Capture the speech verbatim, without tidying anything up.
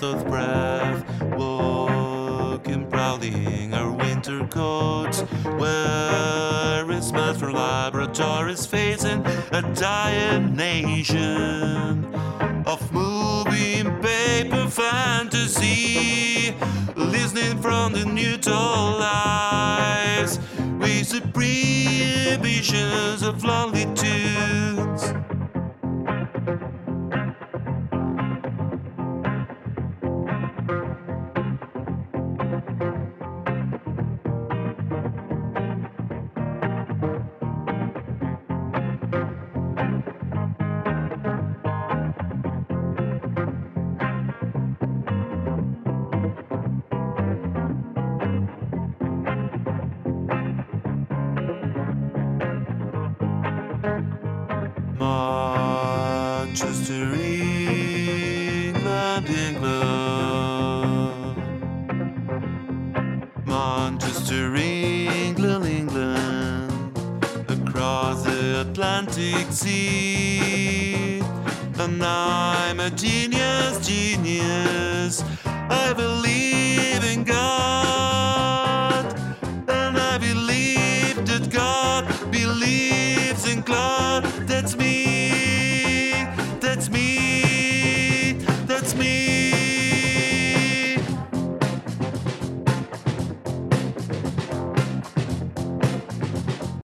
out of breath, walking proudly in our winter coats, wearing smells from laboratories, facing a dying nation of moving paper fantasy, listening from the neutral lives, with supreme visions of lonely tunes. Manchester, England, England. Manchester, England, England. Across the Atlantic Sea. And I'm a genius, genius. I believe